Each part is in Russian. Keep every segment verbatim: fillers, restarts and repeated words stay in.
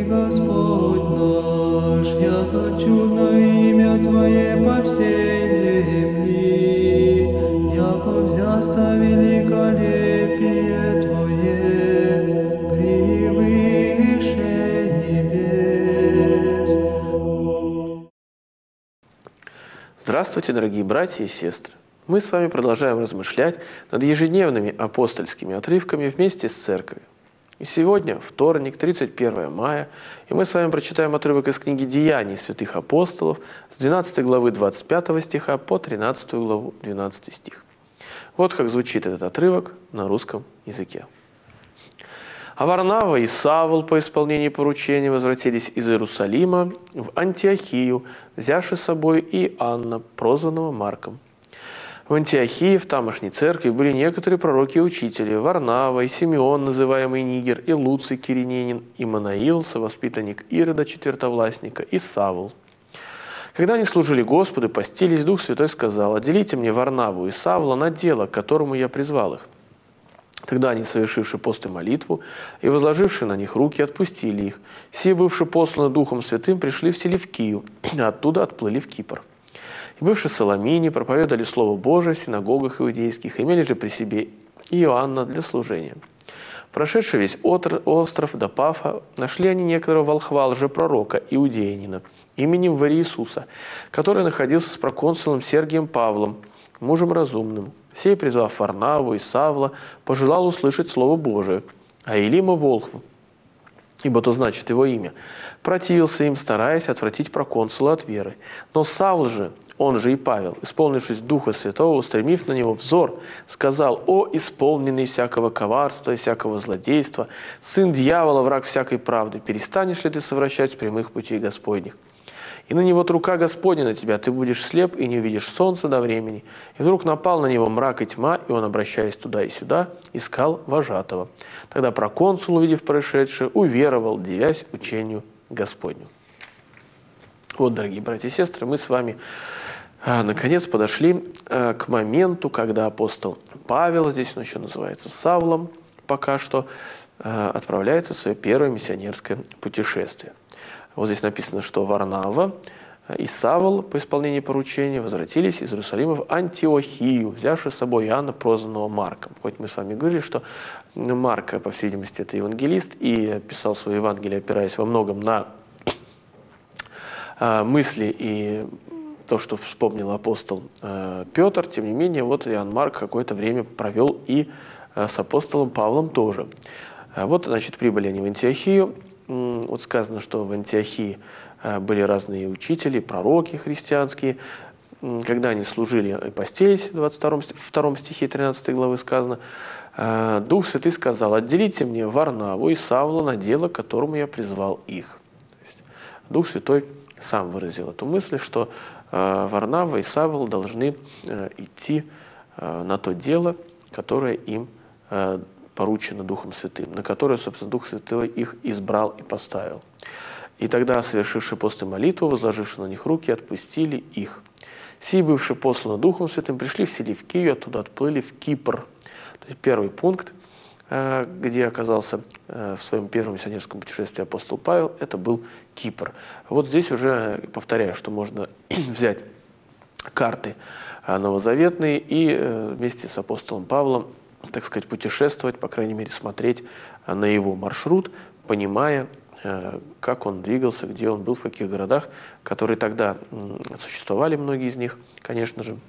Господь наш, яко чудно имя Твое по всей земли, яко взяться великолепие Твое превыше небес. Здравствуйте, дорогие братья и сестры! Мы с вами продолжаем размышлять над ежедневными апостольскими отрывками вместе с Церковью. И сегодня, вторник, тридцать первое мая, и мы с вами прочитаем отрывок из книги «Деяний святых апостолов» с двенадцатой главы двадцать пятого стиха по тринадцатую главу двенадцатый стих. Вот как звучит этот отрывок на русском языке. «А Варнава и Савл по исполнении поручения возвратились из Иерусалима в Антиохию, взявши с собой и Анна, прозванного Марком. В Антиохии, в тамошней церкви, были некоторые пророки и учители: Варнава, и Симеон, называемый Нигер, и Луций Кириненин, и Манаил, совоспитанник Ирода Четвертовластника, и Савл. Когда они служили Господу, постились, Дух Святой сказал: отделите мне Варнаву и Савла на дело, к которому я призвал их. Тогда они, совершивши пост и молитву, и возложивши на них руки, отпустили их. Сие, бывши посланы Духом Святым, пришли в Селевкию, а оттуда отплыли в Кипр. И бывши в Саламине, проповедовали Слово Божие в синагогах иудейских, имели же при себе Иоанна для служения. Прошедший весь остров до Пафа, нашли они некоторого волхва лжепророка иудеянина именем Вариисуса, который находился с проконсулом Сергием Павлом, мужем разумным. Сей, призвав Варнаву и Савла, пожелал услышать Слово Божие, а Илима волхву, ибо то значит его имя, противился им, стараясь отвратить проконсула от веры. Но Савл же, он же и Павел, исполнившись Духа Святого, устремив на него взор, сказал: «О, исполненный всякого коварства и всякого злодейства, сын дьявола, враг всякой правды, перестанешь ли ты совращать с прямых путей Господних? И на него рука Господня на тебя, ты будешь слеп и не увидишь солнца до времени». И вдруг напал на него мрак и тьма, и он, обращаясь туда и сюда, искал вожатого. Тогда проконсул, увидев происшедшее, уверовал, дивясь учению Господню. Вот, дорогие братья и сестры, мы с вами а, наконец подошли а, к моменту, когда апостол Павел, здесь он еще называется Савлом, пока что а, отправляется в свое первое миссионерское путешествие. Вот здесь написано, что Варнава и Савл по исполнении поручения возвратились из Иерусалима в Антиохию, взявши с собой Иоанна, прозванного Марком. Хоть мы с вами говорили, что Марк, по всей видимости, это евангелист и писал свое Евангелие, опираясь во многом на мысли и то, что вспомнил апостол Петр. Тем не менее, вот Иоанн Марк какое-то время провел и с апостолом Павлом тоже. Вот, значит, прибыли они в Антиохию. Вот сказано, что в Антиохии были разные учители, пророки христианские. Когда они служили и постились, в двадцать втором стихе тринадцатой главы сказано: «Дух Святый сказал: отделите мне Варнаву и Савла на дело, к которому я призвал их». То есть Дух Святой сам выразил эту мысль, что Варнава и Савл должны идти на то дело, которое им поручено Духом Святым, на которое, собственно, Дух Святой их избрал и поставил. И тогда, совершивши пост и молитву, возложивши на них руки, отпустили их. Сии, бывшие посланы Духом Святым, пришли в Селевкию, оттуда отплыли в Кипр. То есть первый пункт, где оказался в своем первом миссионерском путешествии апостол Павел, это был Кипр. Вот здесь уже повторяю, что можно взять карты новозаветные и вместе с апостолом Павлом, так сказать, путешествовать, по крайней мере, смотреть на его маршрут, понимая, как он двигался, где он был, в каких городах, которые тогда существовали, многие из них, конечно же,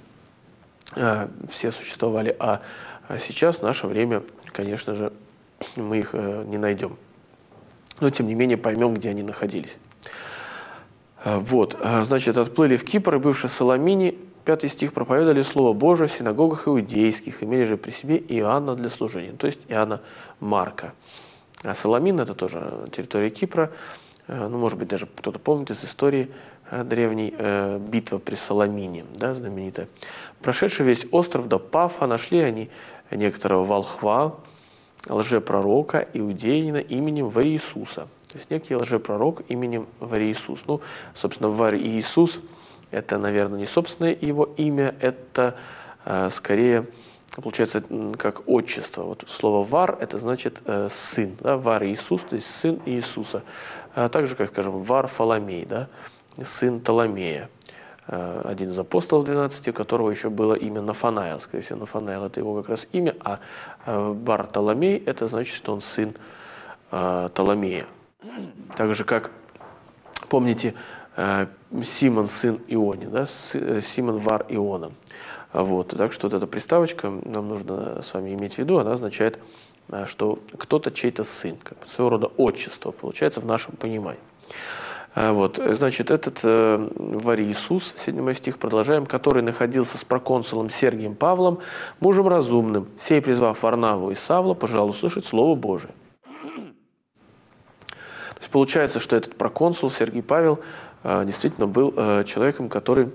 все существовали, а сейчас, в наше время, конечно же, мы их не найдем. Но, тем не менее, поймем, где они находились. Вот, значит, отплыли в Кипр, и бывший в Саламине, пятый стих, проповедовали Слово Божие в синагогах иудейских, имели же при себе Иоанна для служения, то есть Иоанна Марка. А Саламин — это тоже территория Кипра, ну, может быть, даже кто-то помнит из истории древней, битва при Саламине, да, знаменитая. Прошедший весь остров до Пафа, нашли они некоторого волхва, лжепророка иудеянина именем Вариисуса. То есть некий лжепророк именем Вариисус. Ну, собственно, Вариисус — это, наверное, не собственное его имя, это э, скорее получается как отчество. Вот слово «вар» — это значит э, «сын». Да? «Вар Иисус», то есть сын Иисуса. А также, как скажем, «Вар Фоломей», да? Сын Толомея. Один из апостолов двенадцати, у которого еще было имя Нафанаил. Скорее всего, Нафанаил — это его как раз имя, а Вартоломей — это значит, что он сын Толомея. Так же, как, помните, Симон, сын Иони, да? Симон Вар Иона. Вот. Так что вот эта приставочка, нам нужно с вами иметь в виду, она означает, что кто-то чей-то сын, как бы своего рода отчество, получается, в нашем понимании. Вот, значит, этот э, Вар Иисус, седьмой стих, продолжаем, который находился с проконсулом Сергием Павлом, мужем разумным, сей, призвав Варнаву и Савла, пожелал услышать Слово Божие. То есть получается, что этот проконсул Сергий Павел э, действительно был э, человеком, который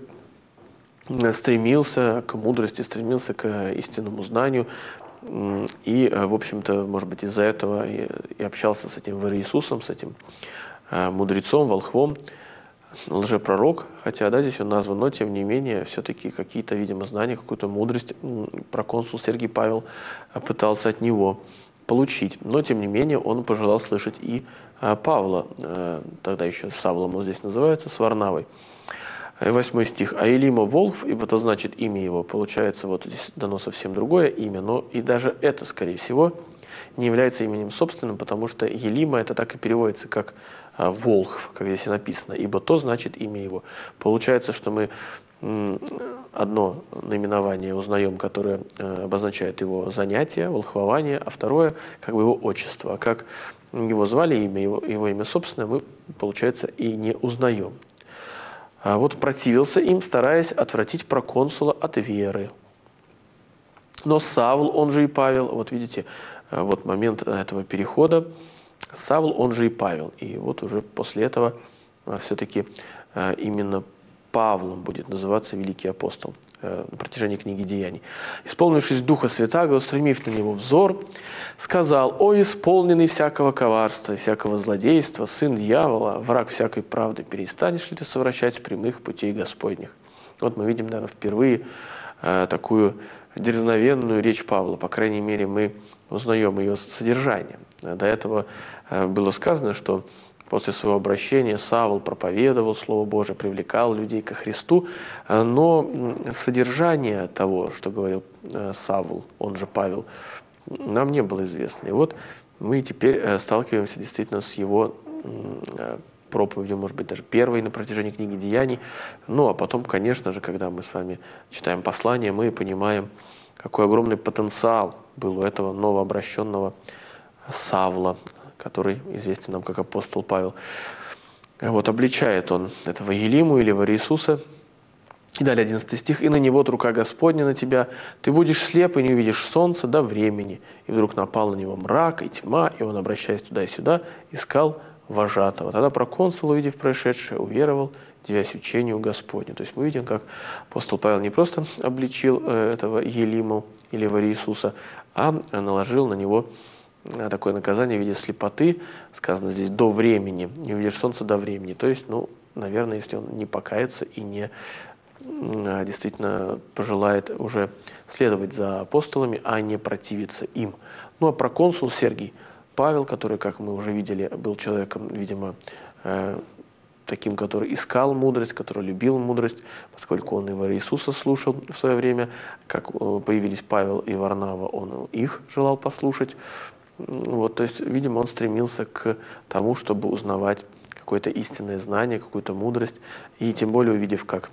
стремился к мудрости, стремился к истинному знанию, и, в общем-то, может быть, из-за этого и, и общался с этим Вар Иисусом, с этим мудрецом, волхвом, лжепророк, хотя, да, здесь он назван, но, тем не менее, все-таки какие-то, видимо, знания, какую-то мудрость проконсул Сергий Павел пытался от него получить. Но, тем не менее, он пожелал слышать и Павла, тогда еще Савлом он здесь называется, с Варнавой. Восьмой стих. «А Елима Волхв, ибо это значит имя его». Получается, вот здесь дано совсем другое имя, но и даже это, скорее всего, не является именем собственным, потому что Елима — это так и переводится как Волхв, как здесь и написано, ибо то значит имя его. Получается, что мы одно наименование узнаем, которое обозначает его занятие, волхвование, а второе — как бы его отчество. А как его звали, имя его, его имя собственное, мы, получается, и не узнаем. А вот противился им, стараясь отвратить проконсула от веры. Но Савл, он же и Павел, вот видите, вот момент этого перехода, Савл, он же и Павел. И вот уже после этого все-таки именно Павлом будет называться великий апостол на протяжении книги Деяний. «Исполнившись Духа Святаго, устремив на него взор, сказал: о, исполненный всякого коварства и всякого злодейства, сын дьявола, враг всякой правды, перестанешь ли ты совращать с прямых путей Господних?» Вот мы видим, наверное, впервые такую дерзновенную речь Павла. По крайней мере, мы узнаем ее содержание. До этого было сказано, что после своего обращения Савл проповедовал Слово Божие, привлекал людей ко Христу, но содержание того, что говорил Савл, он же Павел, нам не было известно. И вот мы теперь сталкиваемся действительно с его проповедью, может быть, даже первой на протяжении книги Деяний. Ну, а потом, конечно же, когда мы с вами читаем послание, мы понимаем, какой огромный потенциал был у этого новообращенного Савла, который известен нам как апостол Павел. Вот обличает он этого Елиму или Вар Иисуса. И далее одиннадцатый стих. «И на него рука Господня на тебя, ты будешь слеп и не увидишь солнца до времени». И вдруг напал на него мрак и тьма, и он, обращаясь туда и сюда, искал вожатого. Тогда проконсул, увидев происшедшее, уверовал, девясь учению Господню. То есть мы видим, как апостол Павел не просто обличил этого Елиму или Вар Иисуса, а наложил на него такое наказание в виде слепоты, сказано здесь, до времени, не увидишь солнца до времени. То есть, ну, наверное, если он не покается и не а, действительно пожелает уже следовать за апостолами, а не противиться им. Ну, а проконсул Сергий Павел, который, как мы уже видели, был человеком, видимо, э, таким, который искал мудрость, который любил мудрость, поскольку он и Вар Иисуса слушал в свое время, как появились Павел и Варнава, он их желал послушать. Вот, то есть, видимо, он стремился к тому, чтобы узнавать какое-то истинное знание, какую-то мудрость. И тем более, увидев, как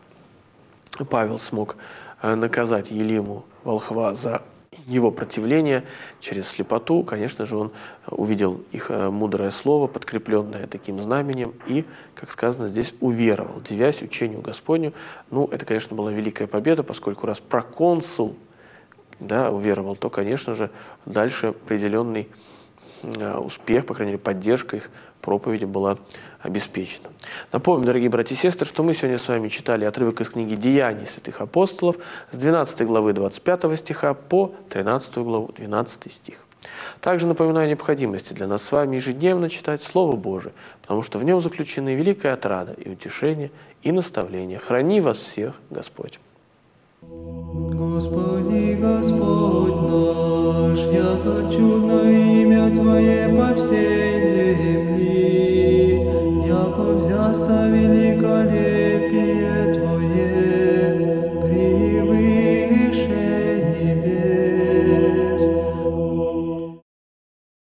Павел смог наказать Елиму, волхва, за его противление через слепоту, конечно же, он увидел их мудрое слово, подкрепленное таким знаменем, и, как сказано здесь, уверовал, девясь учению Господню. Ну, это, конечно, была великая победа, поскольку раз проконсул, да, уверовал, то, конечно же, дальше определенный э, успех, по крайней мере, поддержка их проповеди была обеспечена. Напомню, дорогие братья и сестры, что мы сегодня с вами читали отрывок из книги «Деяний святых апостолов» с двенадцатой главы двадцать пятого стиха по тринадцатую главу двенадцатый стих. Также напоминаю о необходимости для нас с вами ежедневно читать Слово Божие, потому что в нем заключены великая отрада и утешение, и наставление. Храни вас всех Господь! Господи, Господь. наш, яко чудно имя Твое по всей земли, яко взяста великая